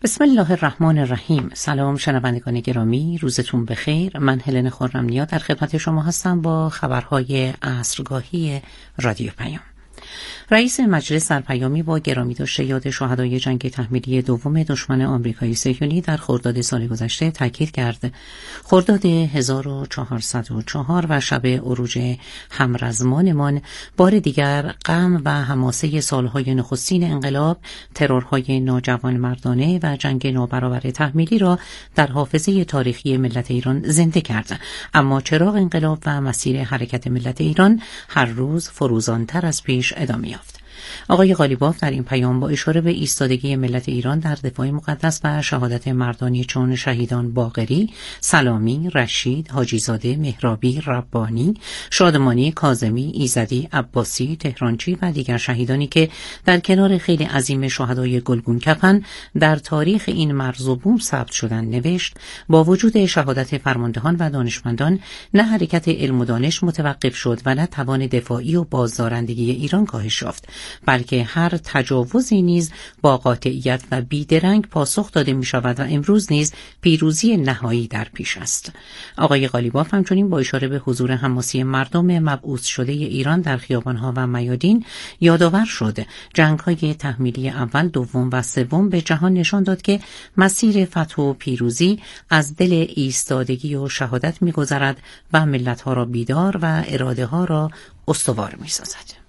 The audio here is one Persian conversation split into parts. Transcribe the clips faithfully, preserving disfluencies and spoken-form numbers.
بسم الله الرحمن الرحیم. سلام شنوندگان گرامی، روزتون بخیر. من هلن خرم‌نیا در خدمت شما هستم با خبرهای عصرگاهی رادیو پیام. رئیس مجلس در پیامی با گرامی داشته یاد شهدای جنگ تحمیلی دوم دشمن آمریکایی صهیونی در خرداد سال گذشته تاکید کرد. خرداد هزار و چهارصد و چهار و شب عروج همرزمانمان بار دیگر غم و حماسه سالهای نخستین انقلاب، ترورهای ناجوانمردانه و جنگ نابرابر تحمیلی را در حافظه تاریخی ملت ایران زنده کرد. اما چراغ انقلاب و مسیر حرکت ملت ایران هر روز فروزانتر از پیش ادامه یافت. آقای قالیباف در این پیام با اشاره به ایستادگی ملت ایران در دفاع مقدس و شهادت مردانی چون شهیدان باقری، سلامی، رشید، حاجیزاده، مهرابی، ربانی، شادمانی، کاظمی، ایزدی، عباسی، تهرانچی و دیگر شهیدانی که در کنار خیلی عظیم شهدای گلگون کفن در تاریخ این مرز و بوم ثبت شدن نوشت: با وجود شهادت فرماندهان و دانشمندان نه حرکت علم و دانش متوقف شد و نه توان دفاعی و بازدارندگی ایران کاهش یافت، بلکه هر تجاوزی نیز با قاطعیت و بیدرنگ پاسخ داده می شود و امروز نیز پیروزی نهایی در پیش است. آقای قالیباف همچنین با اشاره به حضور حماسی مردم مبعوث شده ایران در خیابانها و میادین یادآور شد جنگ‌های تحمیلی اول، دوم و سوم به جهان نشان داد که مسیر فتح و پیروزی از دل ایستادگی و شهادت می‌گذرد و ملت‌ها را بیدار و اراده‌ها را استوار می‌سازد.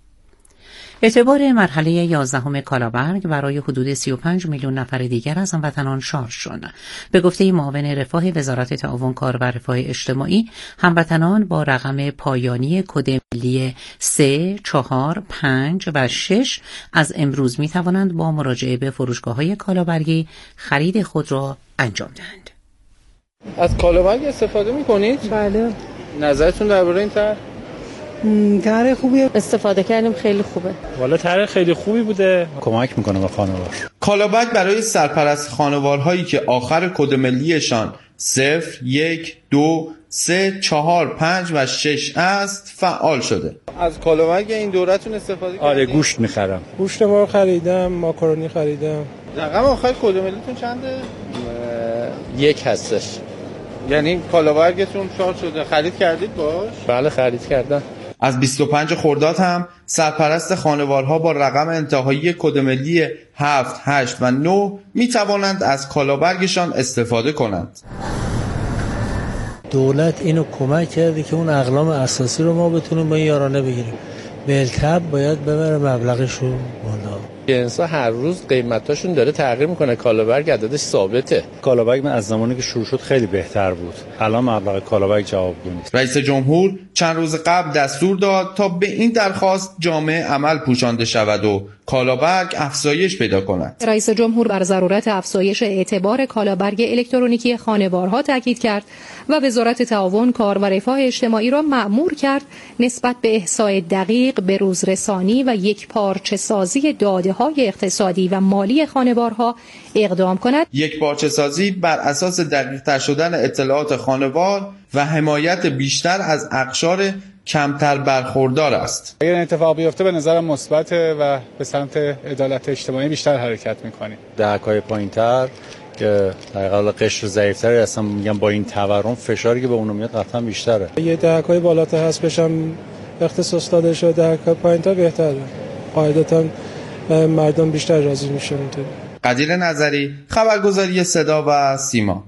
اعتبار مرحله یازدهم کالابرگ برای حدود سی و پنج میلیون نفر دیگر از هموطنان شارژ شد. به گفته معاون رفاه وزارت تعاون کار و رفاه اجتماعی، هموطنان با رقم پایانی کد ملی سه، چهار، پنج و شش از امروز می توانند با مراجعه به فروشگاه‌های کالابرگی خرید خود را انجام دهند. از کالابرگ استفاده می‌کنید؟ بله. نظرتون درباره این طرح؟ طرح خوبیه، استفاده کردیم، خیلی خوبه. والا طرح خیلی خوبی بوده، کمک میکنه به خانوار. کالابرگ برای سرپرست خانوارهایی که آخر کد ملیشان صفر، یک، دو، سه، چهار، پنج و شش است فعال شده. از کالابرگ این دورتون استفاده کردید؟ آره، گوشت میخرم. گوشت ما خریدم، ماکارونی خریدم. رقم آخر کد ملیتون چنده؟ یک هستش. یعنی کالابرگتون شارژ شده، خرید کردید باش؟ بله خرید کردم. از بیست و پنج خرداد هم سرپرست خانوارها با رقم انتهایی کد ملی هفت، هشت و نه می توانند از کالابرگشان استفاده کنند. دولت اینو کمک کرده که اون اقلام اساسی رو ما بتونیم با این یارانه بگیریم. ملکب باید ببره مبلغشو بالا. جنسا هر روز قیمتاشون داره تغییر میکنه، کالابرگ عددش ثابته. کالابرگ من از زمانی که شروع شد خیلی بهتر بود، الان مبلغ کالابرگ جوابگو نیست. رئیس جمهور چند روز قبل دستور داد تا به این درخواست جامعه عمل پوشانده شود و کالابرگ افزایش پیدا کند. رئیس جمهور بر ضرورت افزایش اعتبار کالابرگ الکترونیکی خانوارها تاکید کرد و وزارت تعاون کار و رفاه اجتماعی را مأمور کرد نسبت به احصای دقیق، به روزرسانی و یک پارچه سازی داده های اقتصادی و مالی خانوارها اقدام کند. یک پارچه سازی بر اساس دقیق تر شدن اطلاعات خانوار و حمایت بیشتر از اقشار کمتر برخوردار است. اگر اتفاق بیفته به نظرم مثبته و به سمت عدالت اجتماعی بیشتر حرکت میکنیم. دهک‌های پایین‌تر که در قبال قشر ضعیف‌تری اصلا میگم با این تورم فشاری که به اون میاد قطعا بیشتره. یه دهک‌های بالاتر هست بشم اختصاص داده شده، دهک‌های پایین‌تر بهتره. قاعدتاً مردم بیشتر راضی میشن. قدیر نظری، خبرگزاری صدا و سیما.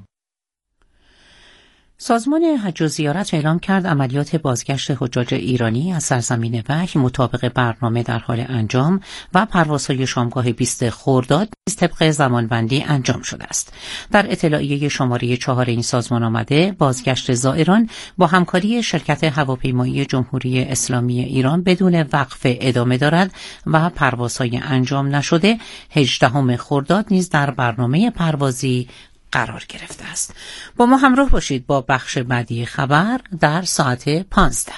سازمان حج و زیارت اعلام کرد عملیات بازگشت حجاج ایرانی از سرزمین وحی مطابق برنامه در حال انجام و پروازهای شامگاه بیست خرداد نیز طبق زمانبندی انجام شده است. در اطلاعیه شماره چهار این سازمان آمده بازگشت زائران با همکاری شرکت هواپیمایی جمهوری اسلامی ایران بدون وقفه ادامه دارد و پروازهای انجام نشده هجدهم خرداد نیز در برنامه پروازی قرار گرفته است. با ما همراه باشید با بخش بعدی خبر در ساعت پانزده.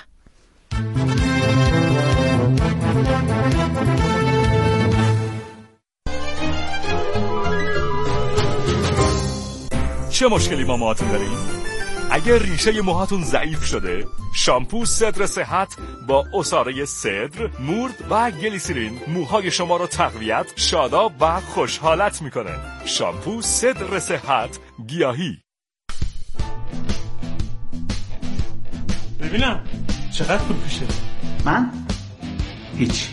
چه مشکلی با موهاتون داریم؟ اگر ریشه موهاتون ضعیف شده، شامپو صدر صحت با عصاره صدر، مورد و گلیسرین موهای شما رو تقویت، شاداب و خوشحالت میکنه. شامپو صدر صحت گیاهی. ببینم چقدر پول پیشه؟ من؟ هیچ.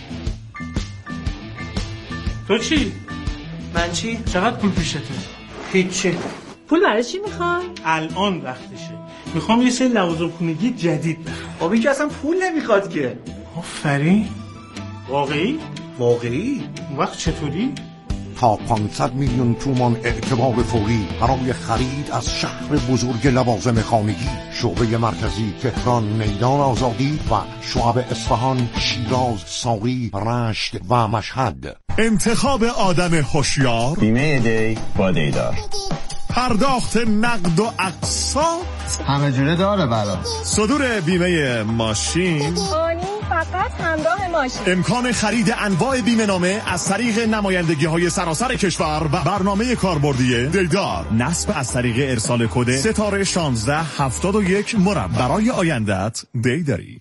تو چی؟ من چی؟ چقدر پول پیشته؟ هیچی. پول برای چی میخوای؟ الان وقتشه. میخوام یه سری لوازم خونگی جدید بخرم. خب این که اصلا پول نمیخواد که. آفرین. واقعی؟ واقعی؟ اون وقت چطوری؟ تا پانصد میلیون تومان اعتبار فوری برای خرید از شهر بزرگ لوازم خانگی. شعبه مرکزی تهران، میدان آزادی و شعب اصفهان، شیراز، ساری، رشت و مشهد. انتخاب آدم هوشیار، بیمه دی با دیدار، پرداخت نقد و اقساط همه جوره داره برام. صدور بیمه ماشین، آنی فقط همراه ماشین. امکان خرید انواع بیمه نامه از طریق نمایندگی های سراسر کشور و برنامه کاربردی دیدار. نصب از طریق ارسال کد ستاره شانزده هفتاد و یک مربع. برای آیندت دیداری.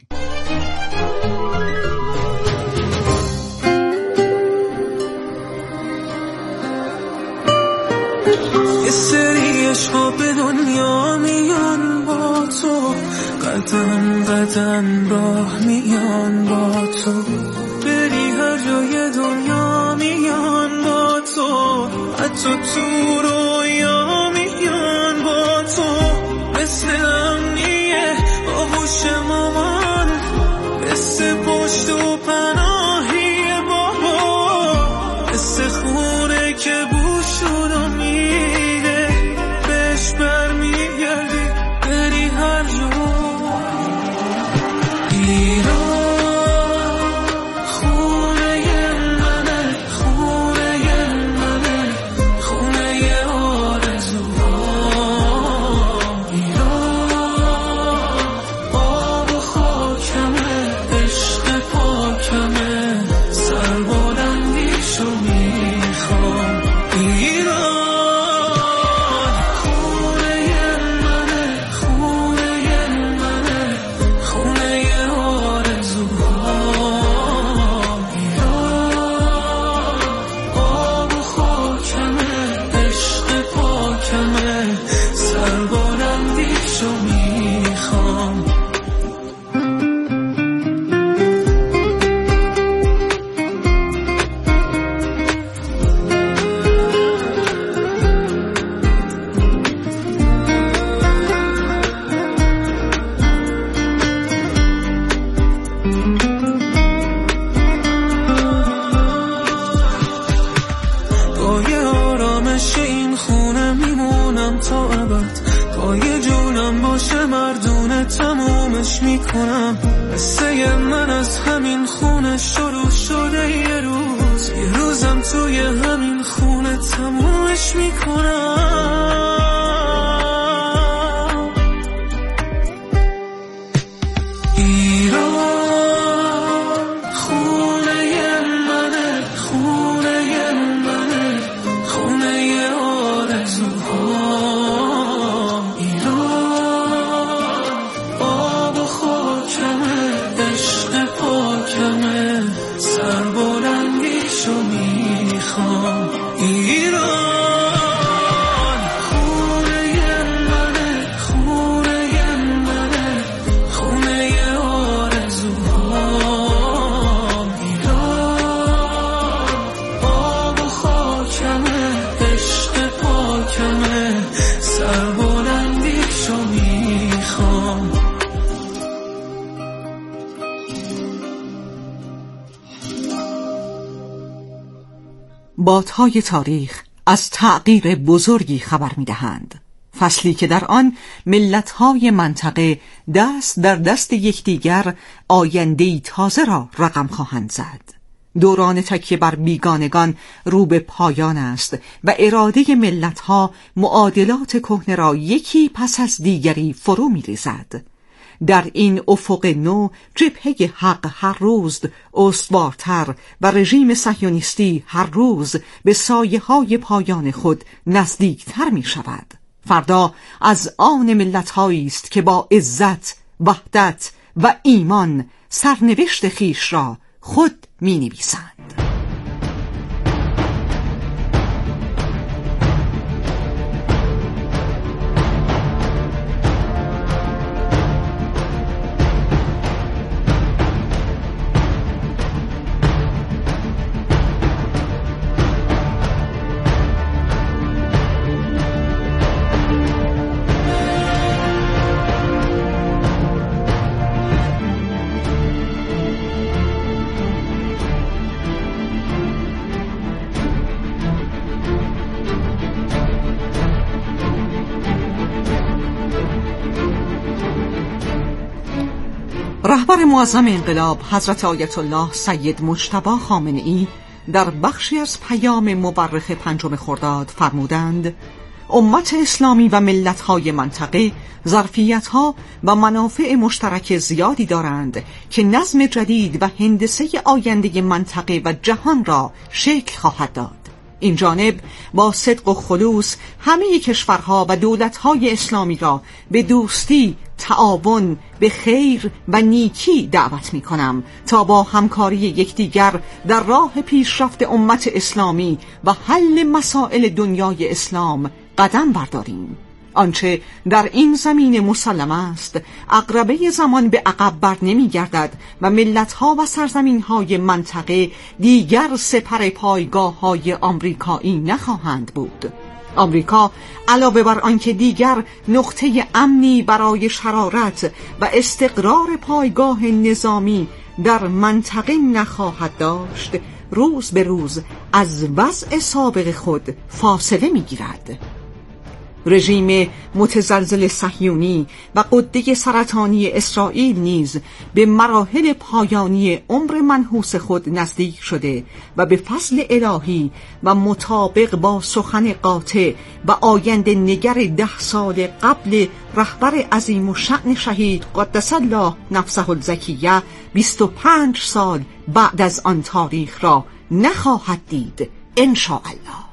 یه سری عشقا به دنیا میان با تو، قدم قدم راه میان با تو، بری هر جای دنیا میان با تو، حتی تو رویا میان با تو، مثل امنیه آغوش مامان، مثل پشت و پناهی بابا، مثل خونه که بوش شده میره بهش برمیگردی بری هر جا. ایران خونه منه، خونه منه، خونه آرزوها. ایران آب و خاکمه، عشق پاکمه، سر بلندیشو میخوام. ایران خونه منه، خونه منه، خونه آرزوها. ایران آب و خاکمه، عشق پاکمه، سر بلندیشو میخوام. پای آرامش این خونه میمونم تا ابد، پای جونم باشه مردونه تمومش میکنم. قصه من از همین خونه شروع شده، یه روز یه روزم توی همین خونه تمومش میکنم. ایران خونه منه، خونه منه، خونه آرزوها. ایران آب و خاکمه، عشق پاکمه، سر بلندیشو میخوام. ایران خونه منه، خونه منه، خونه آرزوها. ایران آب و خاکمه، عشق پاکمه، سر بلندیشو میخوام. بادهای تاریخ از تغییر بزرگی خبر می‌دهند. فصلی که در آن ملت‌های منطقه دست در دست یکدیگر آینده‌ای تازه را رقم خواهند زد. دوران تکیه بر بیگانگان رو به پایان است و اراده ملت‌ها معادلات کهنه را یکی پس از دیگری فرو می‌ریزد. در این افق نو جبهه حق هر روز استوارتر و رژیم صهیونیستی هر روز به سایه‌های پایان خود نزدیکتر می شود. فردا از آن ملت‌هایی است که با عزت، وحدت و ایمان سرنوشت خیش را خود می‌نویسند. رهبر معظم انقلاب حضرت آیت الله سید مجتبی خامنه‌ای در بخشی از پیام مورخ پنجم خرداد فرمودند: امت اسلامی و ملت‌های منطقه ظرفیت‌ها و منافع مشترک زیادی دارند که نظم جدید و هندسه آینده منطقه و جهان را شکل خواهد داد. این جانب با صدق و خلوص همه کشورها و دولت‌های اسلامی را به دوستی، تعاون، به خیر و نیکی دعوت می‌کنم تا با همکاری یکدیگر در راه پیشرفت امت اسلامی و حل مسائل دنیای اسلام قدم برداریم. آنچه در این زمین مسلم است عقربه زمان به عقب بر نمی گردد و ملت‌ها و سرزمین‌های منطقه دیگر سپر پایگاه‌های آمریکایی نخواهند بود. آمریکا علاوه بر آنکه دیگر نقطه امنی برای شرارت و استقرار پایگاه نظامی در منطقه نخواهد داشت، روز به روز از وضع سابق خود فاصله می‌گیرد. رژیم متزلزل صهیونی و غده سرطانی اسرائیل نیز به مراحل پایانی عمر منحوس خود نزدیک شده و به فضل الهی و مطابق با سخن قاطع و آینده نگر ده سال قبل رهبر عظیم و شأن شهید قدس الله نفسه الزکیه بیست و پنج سال بعد از آن تاریخ را نخواهد دید انشاءالله.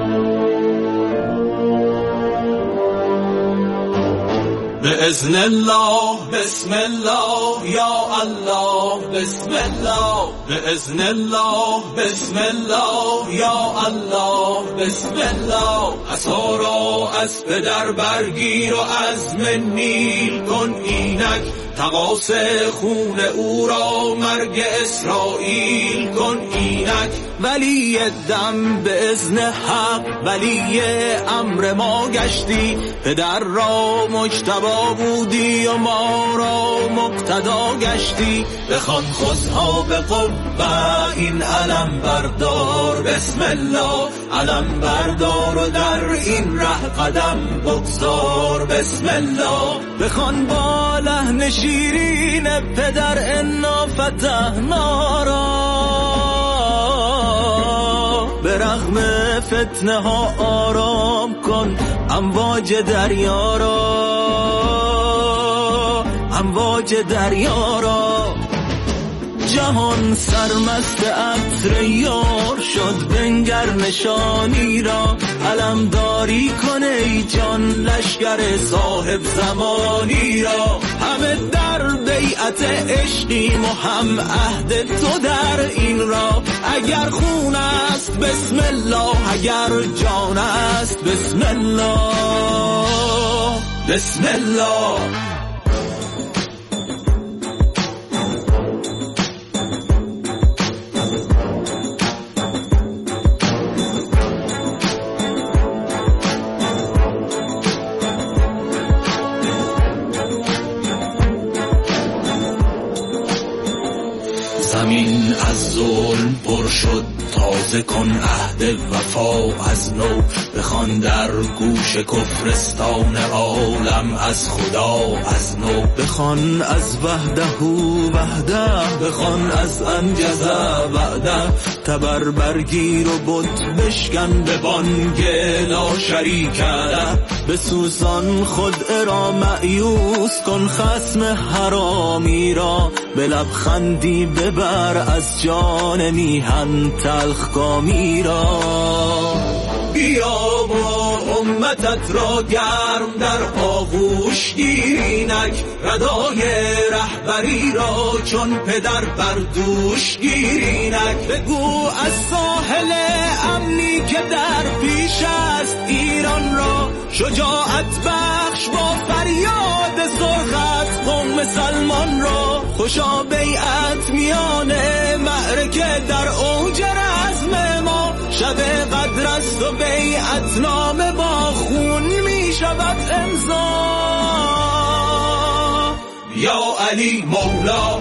بإذن الله بسم الله یا الله بسم الله بإذن الله بسم الله یا الله بسم الله عصا را از پدر برگیر و عزم نیل کن اینک تقاص خون او را مرگ اسرائیل کن اینک ولی دم به اذن حق ولی امر ما گشتی پدر را مجتبی بودی و ما را مقتدا گشتی بخوان خذها به قوة این علم بردار بسم الله علم بردار و در این ره قدم بگذار بسم الله بخوان با لحن شیرین پدر انا فتحنا را به رغم فتنه ها آرام کن امواج دریا را امواج دریا را جهان سرمست عطر یار شد بنگر نشانی را علمداری کن ای جان لشکر صاحب زمانی را همه در بیعت عشقیم و هم عهد تو در این را اگر خون است بسم الله اگر جان است بسم الله بسم الله. زمین از ظلم پر شد تازه کن عهد وفا از نو بخوان در گوش کفرستان عالم از خدا از نو بخوان از وحده وحده بخوان از انجز وعده تبر برگیر و بت بشکن به بانگ لا شریک له بسوزان خود را مأیوس کن خصم حرامی را به لبخندی ببر از جان میهن تلخ کامی را بیا با همتت را گرم در آغوش گیرینک، ردای رهبری را چون پدر بر دوش گیرینک. بگو از ساحل امنی که در پیش است ایران را، شجاعت بخش با فریاد سرخت قوم سلمان را. خوشا بیعت میان معرکه در اوج رزم ما، شب قدر است و بیعت نامه با خون می شود امضا. یا علی مولا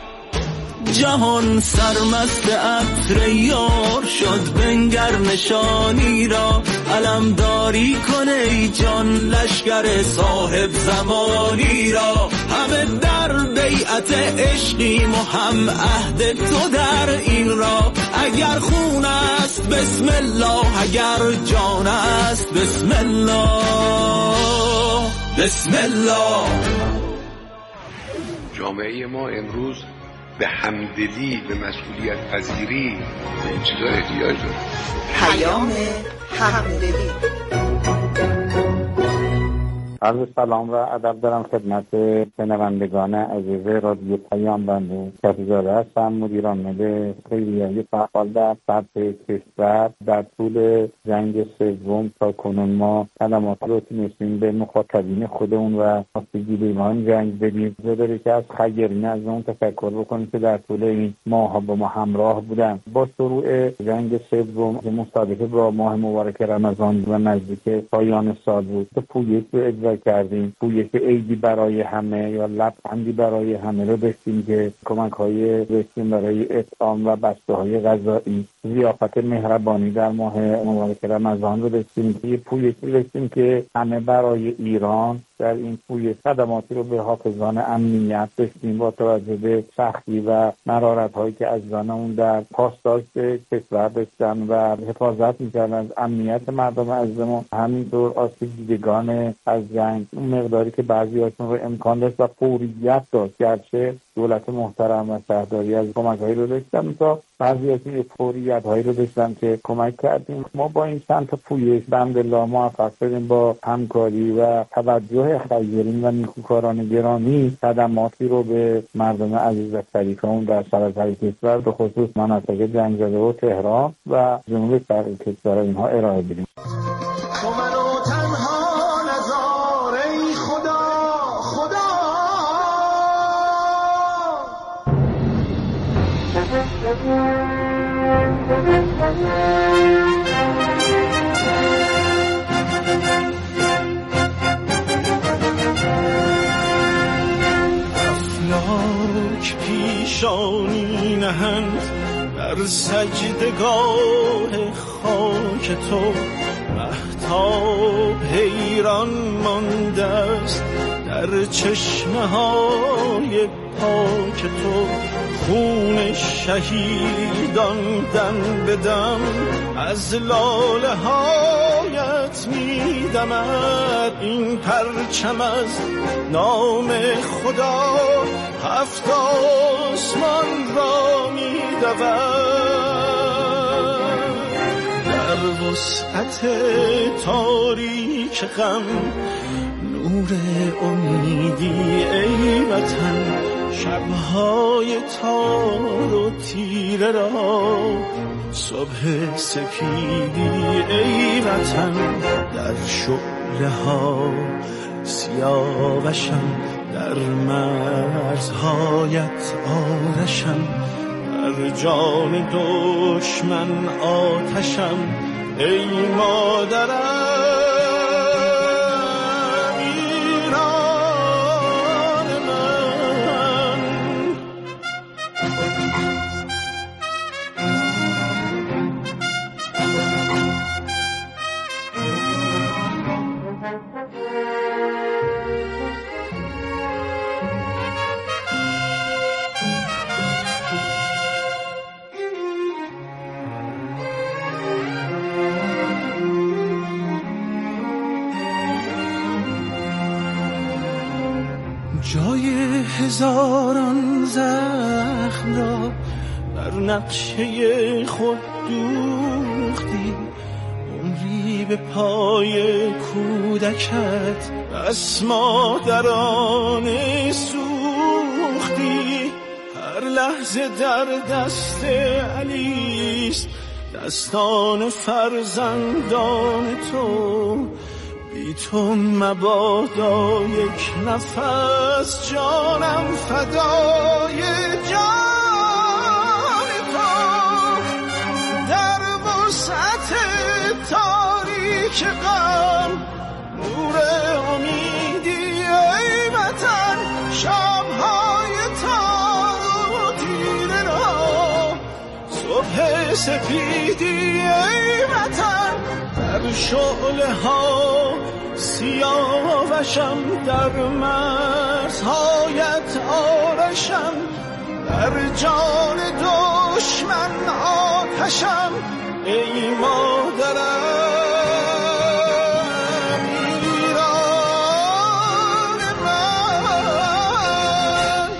جهان سرمست عطر یار شد، بنگر نشانی را علمداری کنه ای جان، لشکر صاحب زمانی را. همه در بیعت عشقیم و هم عهد تو در این را. اگر خون است بسم الله، اگر جان است بسم الله، بسم الله. جامعه ما امروز به همدلی، به مسئولیت پذیری، به این چیزا احتیاج داره. پیام همدلی. عرض سلام و ادب دارم خدمت شنوندگان عزیز رادیو پیام بنده. شفیزاده هستم، مدیر عامل خیریه فعال در سطح کشور. در طول جنگ سوم تا کنون ما خدمات رو تونستیم به مخاطبین خودمون و آسیب‌دیدگان جنگ بدیم. ضروری که از خیرین از اون تفکر بکنیم که در طول این ماه با ما همراه بودن. با شروع جنگ سوم که مصادفه با ماه مبارک رمضان و نزدیک پایان سال بود، تو پویش به اجرا کردیم. پویش عیدی برای همه یا لبخندی برای همه رو داشتیم که کمک های داشتیم برای اطعام و بسته های غذایی. ضیافت مهربانی در ماه مبارک رمضان رو داشتیم که پویشی داشتیم که همه برای ایران. در این پویش خدماتی رو به حافظان امنیت داشتیم با توجه به سختی و مرارت هایی که از اون در پاسداشت کشور داشتن و حفاظت میکردن از امنیت مردم عزیزمون. همینطور آسیب دیدگان از جنگ اون مقداری که بعضی هاشون رو امکان داشت و فوریت داشت، گرچه دولت محترم و شهرداری از کمک هایی رو داشتن تا بعضی هاشون فوریت هایی رو داشتن که کمک کردیم. ما با این چند تا پویش بندالله موفق شدیم با همکاری و توجه خیرین و نیکوکاران گرامی خدماتی رو به مردم عزیز و شریفمون در سراسر کشور به خصوص مناطق جنگ زده و تهران و جنوب شرق کشور اینها ارائه بدیم. افلاک پیشانی نهند در سجدگاه خاک تو، مهتاب حیران مانده است در چشمه های پاک تو. خون شهیدان دم به دم از لاله هایت می دمد. این پرچم از نام خدا هفت آسمان را می دود. در وسعت تاریک غم نور امیدی ای وطن، شبهای تار و تیره را صبح سپیدی ای وطن. در شعله ها سیاوشم، در مرزهایت آرشم، در جان دشمن آتشم ای مادرم. جای هزاران زخم را بر نقشه خود دوختی، عمری به پای کودکت بس مادرانه سوختی، هر لحظه در دست علیست دستان فرزندان تو، بی تو مبادا یک نفس جانم فدای جان تو. در وسعت تاریک غم نور امیدی ای وطن، شب‌های تار و تیره را صبح سپیدی ای وطن. در شعله ها سیاوشم، در مرزهایت آرشم، در جان دشمن آتشم ای مادرم ایران من.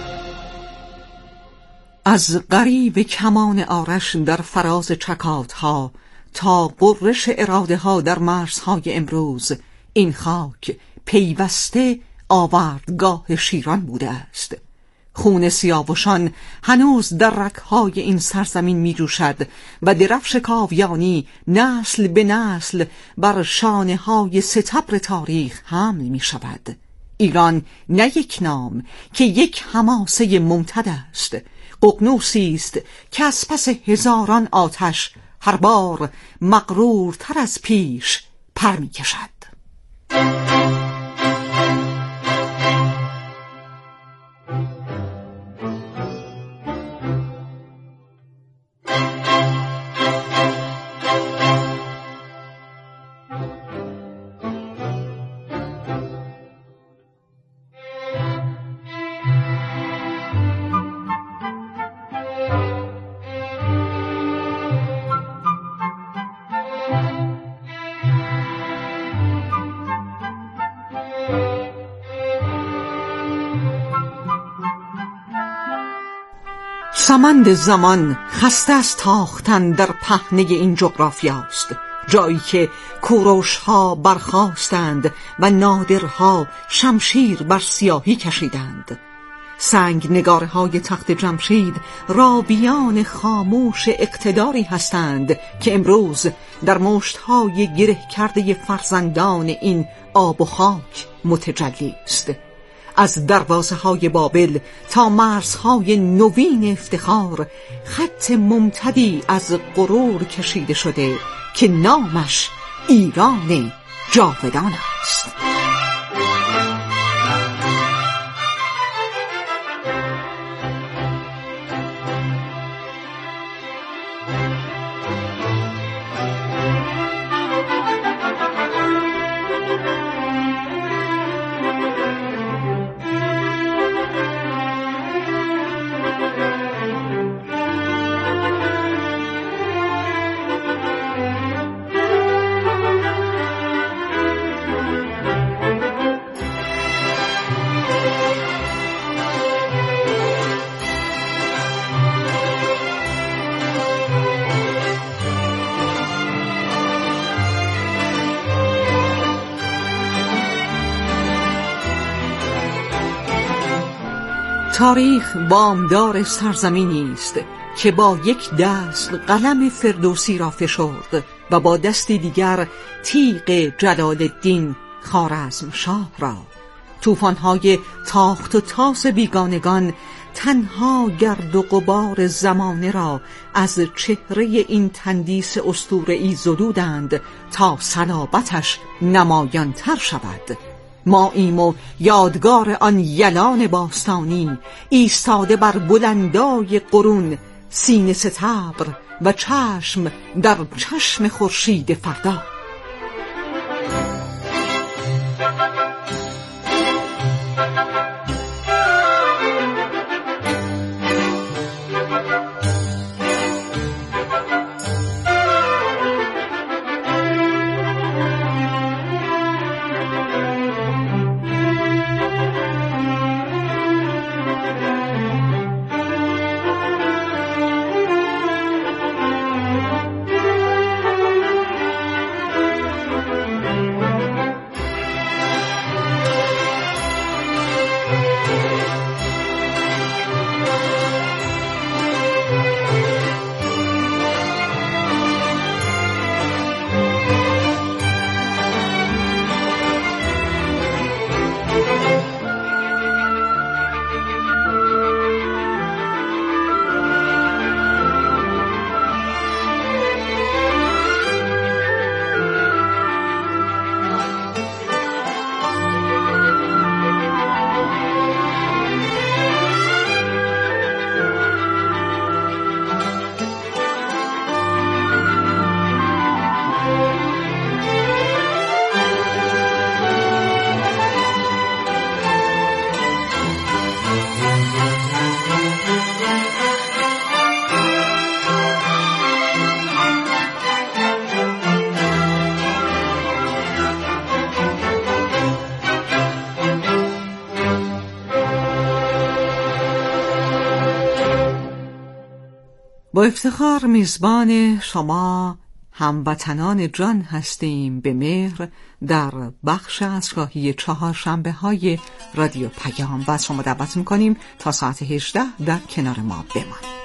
از غریو کمان آرش در فراز چکادها تا قررش اراده ها در مرزهای امروز، این خاک پیوسته آوردگاه شیران بوده است. خون سیاوشان هنوز در رگ‌های این سرزمین می جوشد و درفش کاویانی نسل به نسل بر شانه های ستبر تاریخ حمل می شود. ایران نه یک نام که یک حماسه ممتد است، ققنوسی است که از پس هزاران آتش هر بار مغرورتر از پیش پر می کشد. سمند زمان خسته از تاختن در پهنه این جغرافیاست، جایی که کوروش‌ها برخاستند و نادرها شمشیر بر سیاهی کشیدند. سنگ نگاره‌های تخت جمشید راویان خاموش اقتداری هستند که امروز در مشت‌های گره کرده فرزندان این آب و خاک متجلی است. از دروازه های بابل تا مرزهای نوین افتخار، خط ممتدی از غرور کشیده شده که نامش ایران جاودان است. تاریخ وامدار سرزمینی است که با یک دست قلم فردوسی را فشرد و با دستی دیگر تیغ جلال الدین خوارزمشاه را. طوفان‌های تاخت و تاس بیگانگان تنها گرد و غبار زمانه را از چهره این تندیس اسطوره‌ای زدودند تا صلابتش نمایان‌تر شود. ما ایم و یادگار آن یلان باستانی، ایستاده بر بلندای قرون، سینه ستبر و چشم در چشم خورشید فردا. با افتخار میزبان شما هموطنان جان هستیم به مهر در بخش عصرگاهی چهارشنبه های رادیو پیام و از شما دعوت میکنیم تا ساعت هجده در کنار ما بمانید.